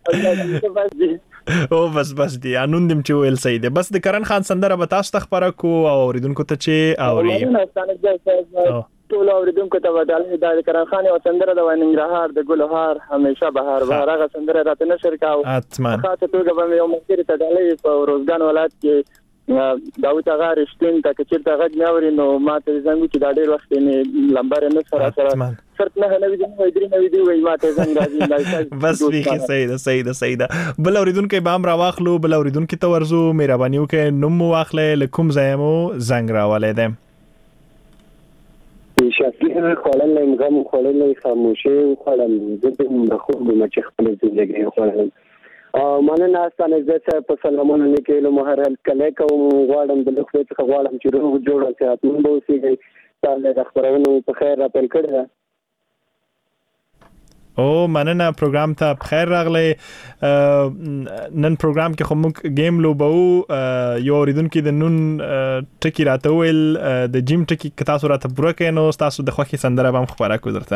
او بس دی انون دم چې ویل صحیح دی. بس د کرن خان سندره به تاسو ته خبره کو او اوریدونکو ته چې اوري ټول اوریدونکو ته ودانې د کرن خان او سندره د وننګرهار د ګلهار همیشه بهار هغه سندره راته نشر کاو خاصه توګه به یو مشر ته ډالې په روزګان ولایت کې داوود هغه رښتین ته چې ته غږ نه اوري نو ماته زنګ چې دا ډېر وخت نه لمبر نه سره شرط نه نه ویډیو وی ماته زنګ راځي بس ویخي صحیح ده بل اوریدونکو به هم راواخلو بل اوریدونکو ته ورزو مهرباني وکړئ نوم واخلې لکم زایمو زنګ راولې ده شکل خلل غم خلل خاموشي خلل د خو د مچ خپل ژوندۍ خلل مننه ستاسو عزت په سلامونه لیکلو محرم کله کوم غواړم د لوخت څخه غواړم چې روغ جوړ اوسئ اتمن به اوسئ تاسو د خبرونو په خیر را پېل کړی او مننه پروګرام ته بخیر راغلی نن پروګرام کې خو موږ گیم لوبو یو اوریدونکو د نون ټکی راته ویل د جیم ټکی که تاسو راته پوره کړئ نو تاسو د خوښي سندره به هم خبره کو درته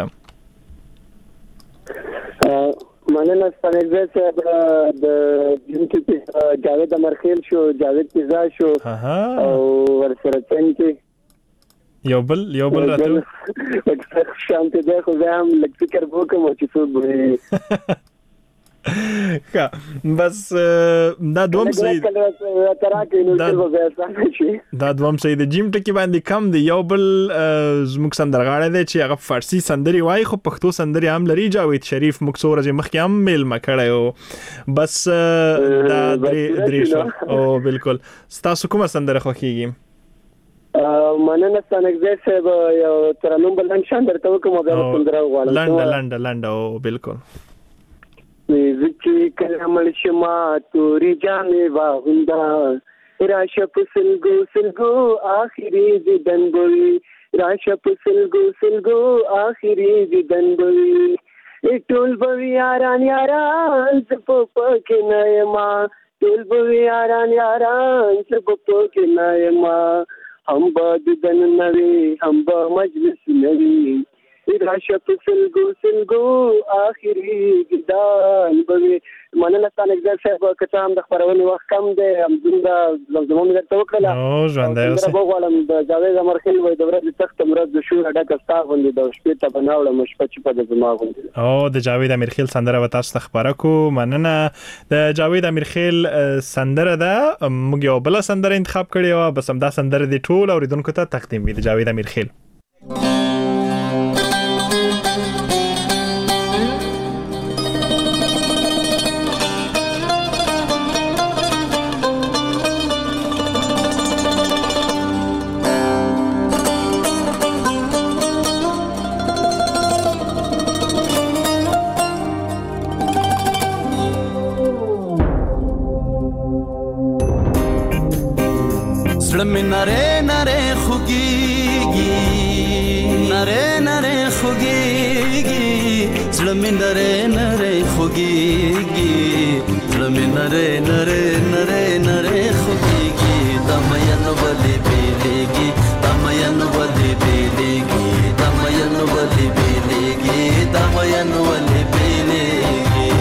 مننه ستاسو عزت د جیم جاوید امرخیل شو جاوید پیزا شو او ورسره څنګه یو بل راته شانته ده خو زه هم لږ فکر وکم چې څه وي بس دا دوم صحیح دا دوم صحیح د جیم ټکی باندې کم دی یو بل زموږ سندرغاړی دی چې هغه فارسی سندري وایي خو پښتو سندري هم لري جاوید شریف موږ څو ورځې مخکې هم میلمه کړی و بس دا درې شو او بالکل ستاسو کومه سندره خوښیږي مننه ستانګزه صاحب یو ترنم بلند شان درته کوم بیا سندره غواړم لنډ او بالکل زکی کلمل شما توری جامې واغوندا راشه پسلګو آخري دیدن بوي راشه پسلګو آخري دیدن بوي ټول بوي یاران زپو پکې نایما ټول بوي یاران زپو پکې نایما هم با دیدن نوي هم با مجلس نوي راشد سلګو اخري ګدان بوي مننه ستانه ځکه چې کته هم د خبرونې وخت کم دی هم زموږ د توکل او ژوندای اوسه زه غواړم د جاوید امرخیل وای د ورځې تخت مراد د شو ډکه ستا غوندي د شپې ته بناوله مشپچ په د زما غوندي او د جاوید امرخیل سندره و تاسو ته خبره کو مننه د جاوید امرخیل سندره ده موږ یو بل سندره انتخاب کړی و بس هم دا سندره دی ټول اوریدونکو ته تقدیم وی د جاوید امرخیل نره نره خوگیگی نره نره خوگیگی زلمی نره نره خوگیگی زلمی نره نره نره نره خوگیگی دمین ولی بیلیگی دمین ولی بیلیگی دمین ولی بیلیگی دمین ولی بیلیگی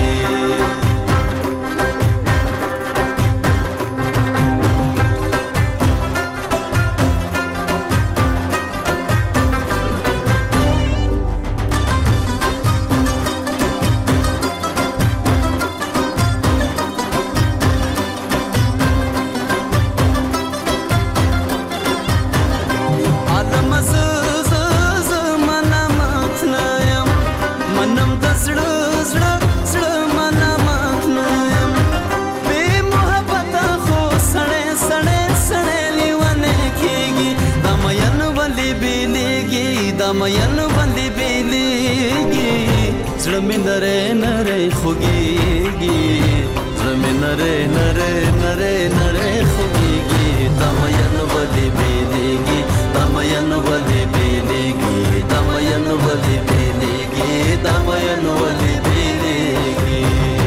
دمین ولی بیلیگی زلمی نره نره خوگیگی زلمی نره نره نره نره خوگیگی دمین ولی بیلیگی دمین ولی بیلیگی دمین ولی بیلیگی دمین ولی بیلیگی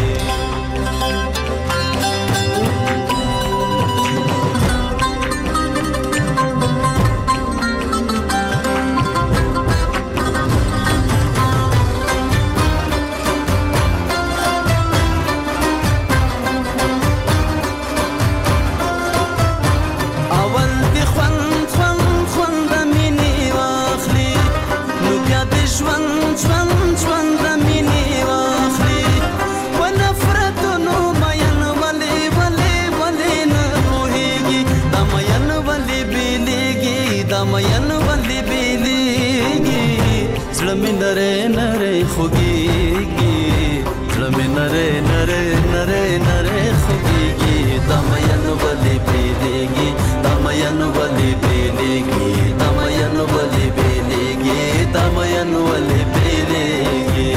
دمین ولی بیلیگی زلمی نره نره خوگیگی زلمی نره نره نره نره خوگیگی دمین ولی بیلیگی دمین ولی بیلیگی دمین ولی بیلیگی دمین ولی بیلیگی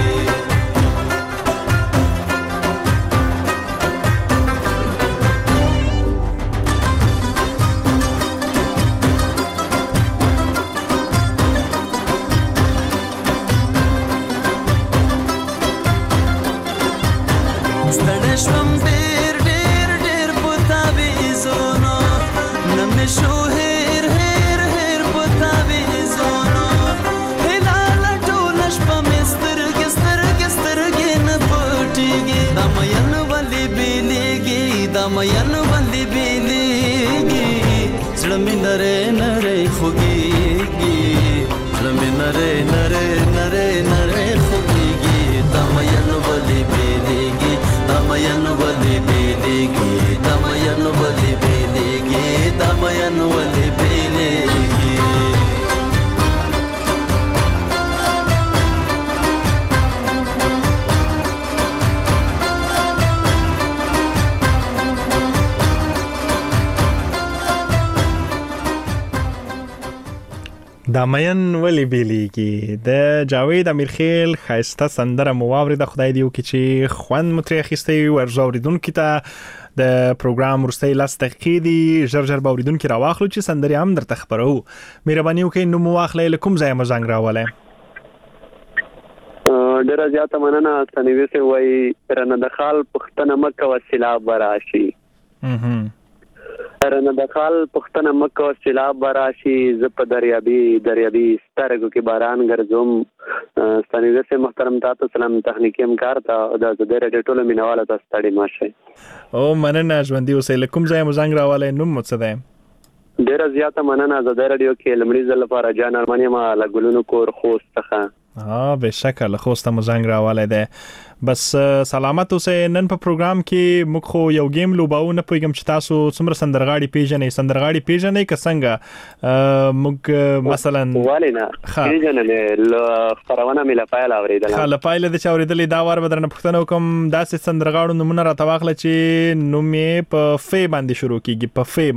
شوم ډیر ډیر ډیر پتا ویزونو نمه شو هر هر هر پتا ویزونو هلال ټولش په مستر ګستر ګستر ګن پټيږي دمین ولی بیلیږي دمین ولی بیلیږي زلمی نره نره خوګيږي زلمی نره نره نره نره خوګيږي دمین ولی بیلیږي دمین ولی بیلیگی دمین ولی بیلیگی دمین ولی بیلیگی دمین ولی بیلیگی د جاوید امیرخیل خایسته سندره مواوري د خدای دیو کې چې خوان متری اخیسته ورزو اوریدونکو ته د پروګرام ورستۍ لاس تحقیقي ژر باوریدونکو راواخلو چې سندره هم درته خبرو مهرباني وکړئ نو مواخلې لکم ځای مزنګ راواله ډیره زیاته مننه سنوي سه وای رنه د خال پختنه مکه وسیله براشي رنه د خال پښتنه مکو سیلاب براشي ز په دریابي سترګو کې باران ګرځوم ستنیزه سه محترم تاسو سلام تخنیکی همکار ته د زده رډیو ټولو مینواله تاسو ستړي ماشه او مننه ژوندۍ اوسې کوم ځای مزنګ راواله نوم مو څه دی ډیره زیاته مننه زده رډیو کې لمړي ځل لپاره جان ارماني ما لګولونو کور خوست څخه به شک له خوسته مزنګ راواله ده بس سلامت اوسې نن په پروګرام کې موږ خو یو گیم لوباو نه پوهیږم چې تاسو څومره سندرغاړي پیژنې که څنګه موږ مثلا والینا پیژنې خبرونه مې لپاره اوریدل لپاره د چاوریدلې دا وار بدرنه پښتنه کوم داسې سندرغاړو نمونه را تواخله چې نوم یې په فی باندې شروع کیږي په فی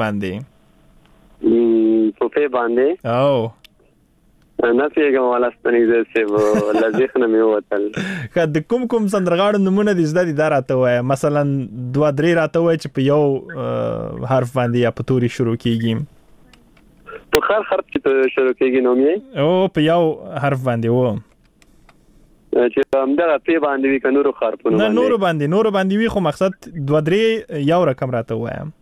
باندې او نه پیګم ولا ستنیزه سه لذيخنه مې وتل کله کوم سندرغاړو نمونه دي زده دي راته وای مثلا 2-3 راته وای چې په یو حرف باندې یا په توري شروع کیږي په هر حرف چې شروع کیږي نوم یې او په یو حرف باندې و چې همدغه په باندې وی ک نورو حرفونو نه نورو باندې وی خو مقصد 2-3 یو رقم راته وایم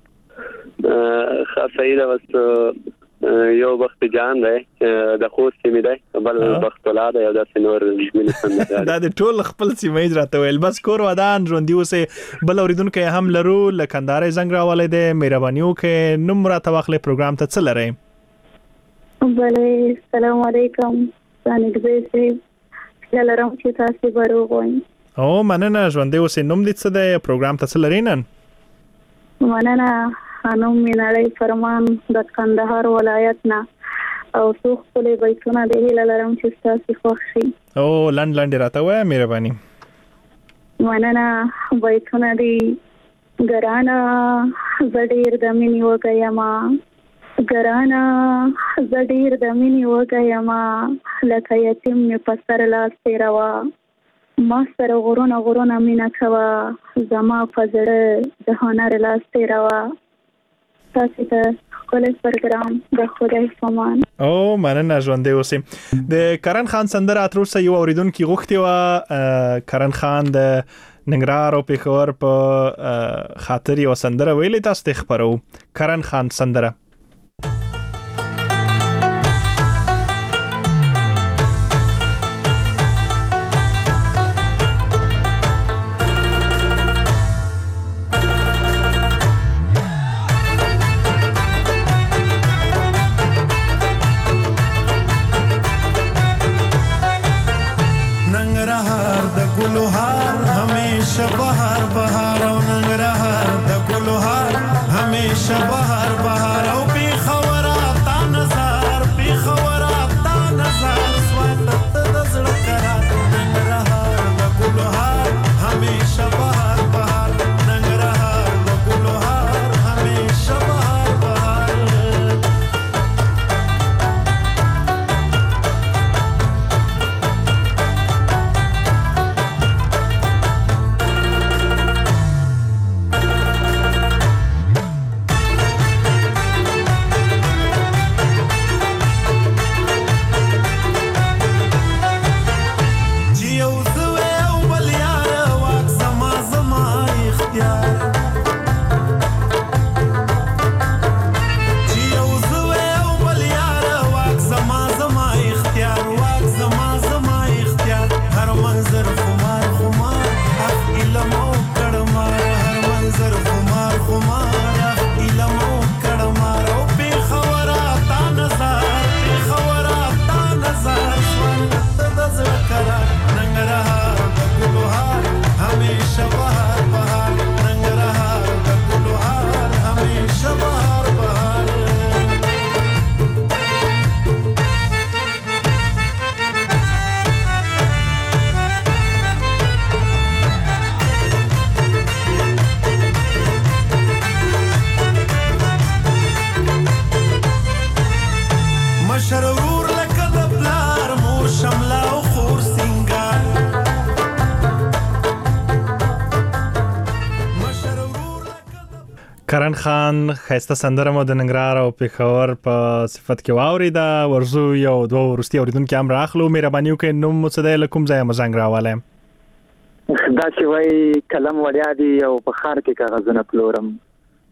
صحیح ده بس یو وخت جان دی د خوست سیمه دی بل وخت ولا دی د سنور مینستان دا د ټول خپل سیمه راته ویل بس کور ودان ژوندۍ اوسې بل اوریدونکو هم لرو لکنداري زنګ راولې دی مهرباني وکړئ نوم راته واخلې پروګرام ته څه لرئ بله السلام علیکم څنګه یې لرم چې تاسو بروغوي او مننه ژوندۍ اوسې نوم دې څه دی پروګرام ته څه لرئ نن مننه خانم میناړی فرمان د کندهار ولایت نه او څو خپل بیتونه د هیله لرم چې تاسو خوښ شي او لنډ راته وای مهرباني مننه بیتونه دی ګرانا زډیر د مینی وګیما ګرانا زډیر د مینی وګیما لکه یتیم می پسر لاس تیروا ما سره غرونه مینا کوا زما فزړه د هنر لاس تیروا تاسو ته خپل پروګرام د خدای فمان او مننه ژوندۍ اوسې د کرن خان سندره اتروسه یو اوریدونکو غوښتي و کرن خان د ننګرهار او پیښور په خاطر یو سندره ویلې تاسو ته خبرو کرن خان سندره کرن خان خسته سندره مو د ننګرهار او پیښور په صفت کې واوریدا ورزو یو دوه ورستي اوریدونکو هم راخلو مهرباني وکړئ نوم مو څه دی کوم ځای مزنګ راواله دا چې وای کلم وړیا دی او په خار کې کاغذونه پلورم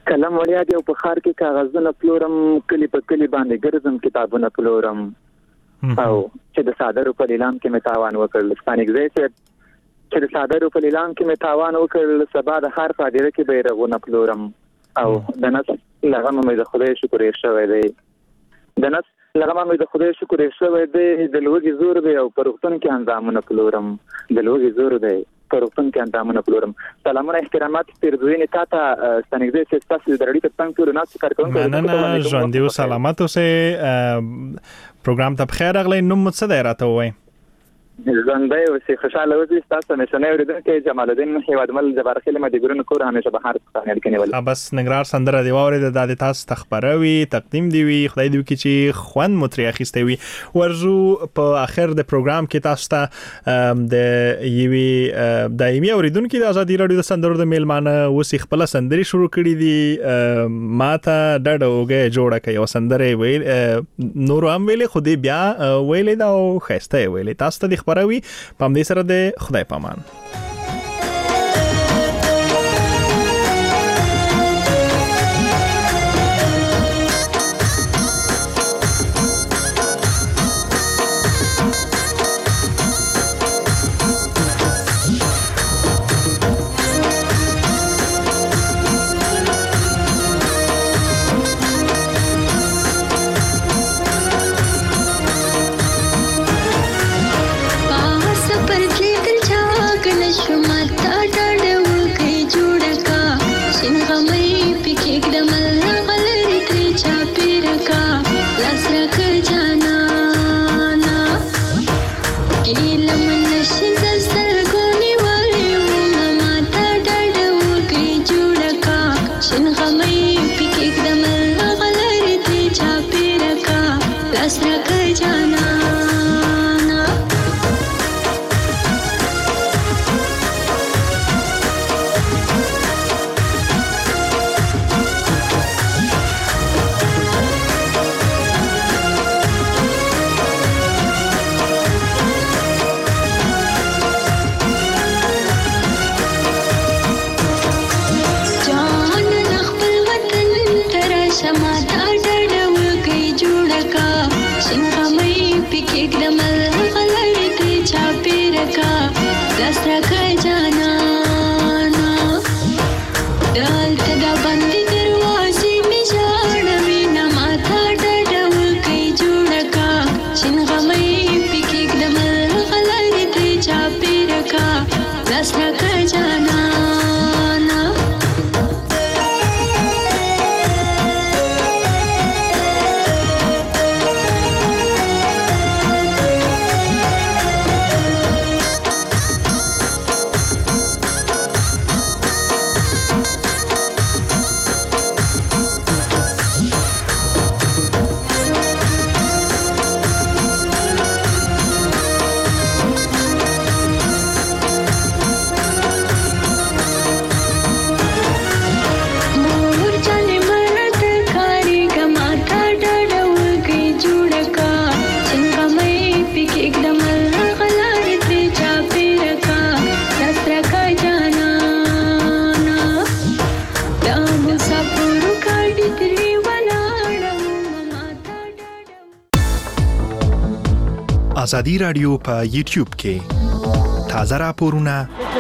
کلم وړیا دی او په خار کې کاغذونه پلورم کلی په کلی باندې ګرځم کتابونه پلورم او چې د صادرو په اعلان کې مې تاوان وکړ ستانګ زې چې د صادرو په اعلان کې مې تاوان وکړ سبا د خار په ډیره کې بیرغونه پلورم او د نس لغه مې د خدای شکر یې شوی دی د نس لغه مې د خدای شکر یې شوی دی د لوګي زور دی او پرختون کې اندامونه پلورم د لوګي زور دی پرختون کې اندامونه پلورم سلامونه احترامات پیرزوینې تا ته ستانګ زې چې تاسو د رړی په څنګه ټول ناس کارکونکو مننه ژوند دی او سلامت اوسه پروګرام ته بخیر اغلی نوم مو څه دی راته وایي ژوندۍ اوسې خوشاله اوسې ستاسو همیشنی اورېدونکی جمال الدین هیوادمل جبارخیل مدیګرونو کور همیشه بهر څخه اړیکې نیول بس نګرار سندره دی واورېده دا د تاسو ته خپره وي تقدیم دی وي خدای دې وکړي چې خوند مو ترې اخیستی وي ورځو په اخر د پروګرام کې تاسو ته د یوې دایمي اورېدونکي د ازادي راډیو د سندرو د میلمانه اوس خپله سندرې شروع کړي دي ما ته ډډه اوږه جوړه کړئ یوه سندره یې ویل نورو هم ویلې خو دې بیا ویلې ده او ښایسته یې ویلې تاسو ته خبروي په همدې سره د خدای پامان ازادي راډیو په یوټیوب کې تازه راپورونه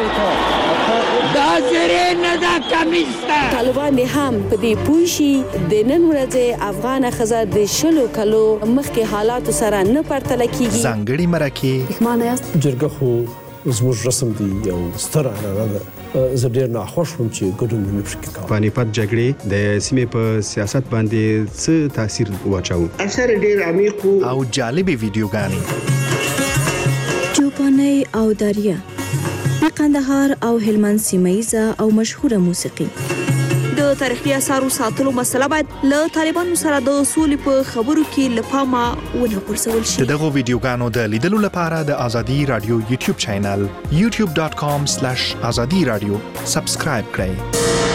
طالبان هم په دې پوښي د نن ورځې افغان خزر د شلو کلو مخکې حالات سره نه پرتل کیږي ځانګړي مرکه جرګه خو زموږ رسم دی یو ستر اعلان ده زه ډیر ناخوښ وم چې ګډون نه پکې کوم پانیپت جګړې د سیمې په سیاست باندې څه تاثیر واچاو اثر ډیر عمیق او جالبې ویډیوګانې چوپاني او دریا د قندهار او هلمند سیمایزه او مشهوره موسیقي د تاریخي اثارو ساتلو مسله باید له طالبانو سره د اصول په خبرو کې لپاره ونه پرسول شي دغه ویډیوګانو د لیدلو لپاره د ازادي رادیو یوټیوب چینل youtube.com/azadi radio سبسکرایب کړئ